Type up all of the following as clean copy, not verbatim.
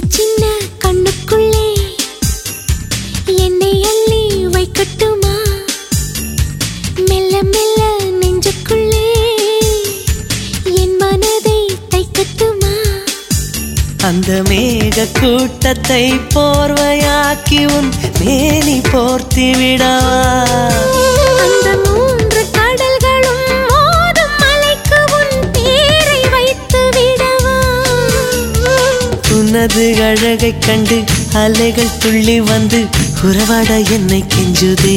சின்ன கண்ணுக்குள்ளே என்னை அள்ளி வைக்கட்டுமா? மெல்ல மெல்ல நெஞ்சுக்குள்ளே என் மனதை தைக்கட்டுமா? அந்த மேக கூட்டத்தை போர்வையாக்கி உன் மேனி போர்த்தி விடவா? அந்த மூன்று கடல்களும் மோதும் மலைக்கு உன் பேரை வைத்து விடவா? உனது அழகை கண்டு அலைகள் துள்ளி வந்து உறவாட என்னை கெஞ்சுதே.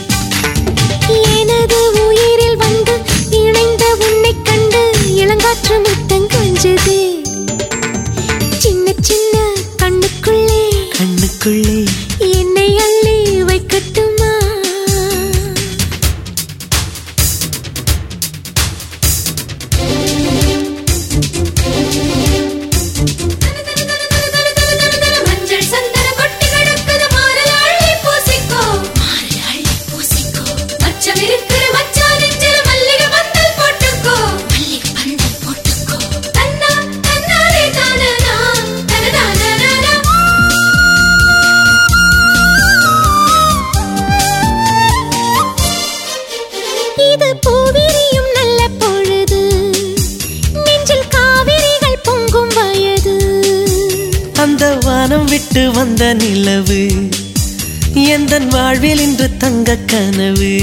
எனது உயிரில் வந்து இணைந்த உன்னை கண்டு இளங்காற்று முத்தம் கொஞ்சுதே. சின்ன சின்ன கண்ணுக்குள்ளே கண்ணுக்குள்ளே என்னை அள்ளி வைக்கட்டுமா? மஞ்சள் சந்தன கொட்டி கிடக்குது மாறல் அள்ளி பூசிக்கோ, மாறல் அள்ளி பூசிக்கோ. மச்சம் இருக்கிற மச்சா நெஞ்சில மல்லிகை பந்தல் போட்டுக்கோ, மல்லிகை பந்தல் போட்டுக்கோ. தன்னா தன்னாரே தானனா தனதானனா. இது பூவிரியும் நல்ல பொழுது, நெஞ்சில் காவிரிகள் பொங்கும் வயது. அந்த வானம் விட்டு வந்த நிலவு எந்தன் வாழ்வில் இன்று தங்க கனவு.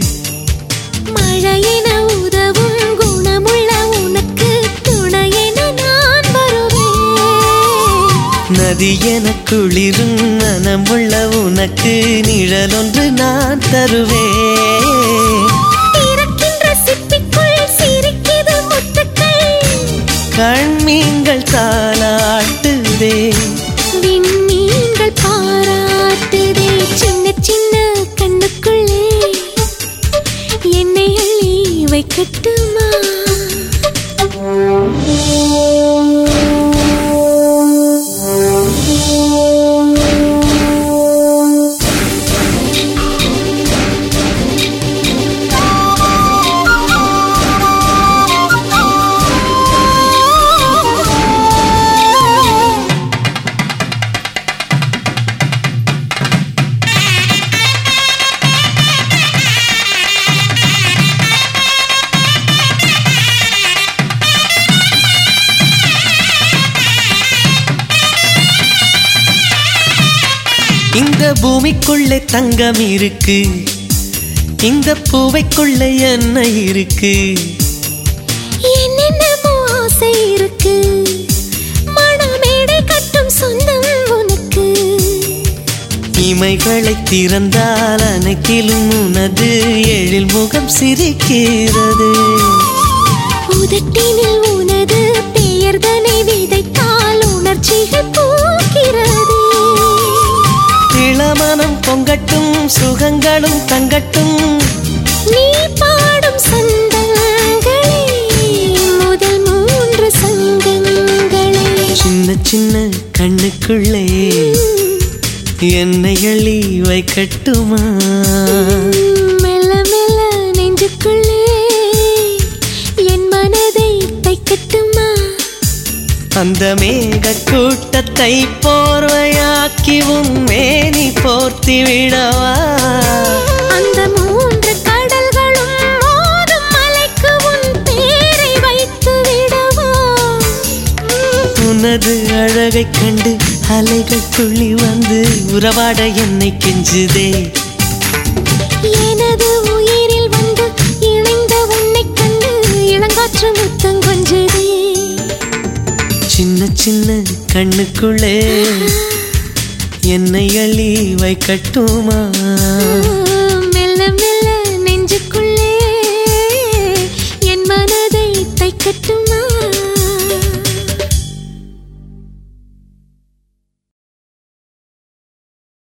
மழையென உதவும் குணமுள்ள உனக்கு துணையென நான் வருவேன். நதி என குளிரும் மனமுள்ள உனக்கு நிழலொன்று நான் தருவேன். திறக்கின்ற சிப்பிக்குள் சிரிக்குது முத்துக்கள், கண்மீன்கள் தாளாட்டுதே. விண்மீன்கள் பாராட்டுதே. சின்ன சின்ன கண்ணுக்குள்ளே என்னை அள்ளி வைக்கட்டுமா? இந்த பூமிக்குள்ளே தங்கம் இருக்கு, இந்த பூவைக்குள்ளே என்ன இருக்கு? என்னென்னமோ ஆசை இருக்கு, மணமேடை கட்டும் சொந்தம் உனக்கு. இமைகளை திறந்தால் அனைத்திலும் உனது எழில் முகம் சிரிக்கிறது. உதட்டினில் உனது பெயர்தனை விதைத்தால் உணர்ச்சிகள் பூக்கிறது. இளமனம் பொங்கட்டும் சுகங்களும் தங்கட்டும், நீ பாடும் சந்தங்களே முதல் மூன்று சங்கங்களே. சின்ன சின்ன கண்ணுக்குள்ளே என்னை அள்ளி வைக்கட்டுமா? மெல்ல மெல்ல நெஞ்சுக்குள்ளே என் மனதை தைக்கட்டுமா? அந்த மேக கூட்டத்தை போர்வையாக்கி உன் மேனி போர்த்தி விடவா? அந்த மூன்று கடல்களும் மோதும் மலைக்கு உன் பேரை வைத்து விடவா? உனது அழகை கண்டு அலைகள் துள்ளி வந்து உறவாட என்னை கெஞ்சுதே. எனது உயிரில் வந்து இணைந்த உன்னை கண்டு இளங்காற்று முத்தம் கொஞ்சுதே. சின்ன சின்ன கண்ணுக்குள்ளே என்னை அள்ளி வைக்கட்டுமா?